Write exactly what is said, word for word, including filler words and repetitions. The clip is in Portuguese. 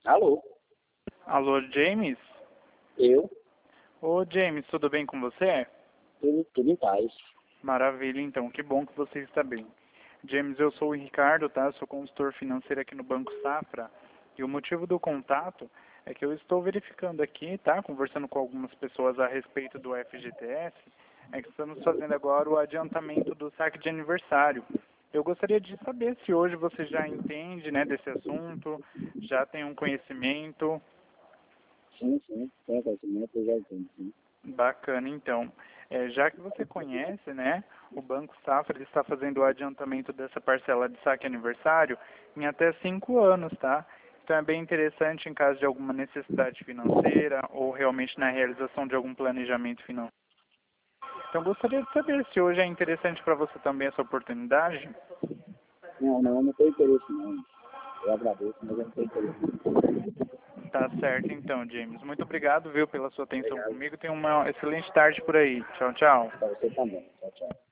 Alô? Alô, James? Eu? Ô, James, tudo bem com você? Tudo, tudo em paz. Maravilha, então. Que bom que você está bem. James, eu sou o Ricardo, tá? Sou consultor financeiro aqui no Banco Safra. E o motivo do contato é que eu estou verificando aqui, tá? Conversando com algumas pessoas a respeito do F G T S, é que estamos fazendo agora o adiantamento do saque de aniversário. Eu gostaria de saber se hoje você já entende, né, desse assunto, já tem um conhecimento. Sim, sim. Tem conhecimento, eu já entendo, sim. Bacana, então. É, já que você conhece, né, o Banco Safra ele está fazendo o adiantamento dessa parcela de saque aniversário em até cinco anos, tá? Então é bem interessante em caso de alguma necessidade financeira ou realmente na realização de algum planejamento financeiro. Então gostaria de saber se hoje é interessante para você também essa oportunidade. Não, não, eu não tenho interesse, não. Eu agradeço, mas eu não tenho interesse. Tá certo, então, James. Muito obrigado, viu, pela sua atenção Obrigado. comigo. Tenha uma excelente tarde por aí. Tchau, tchau. Para você também. Tchau, tchau.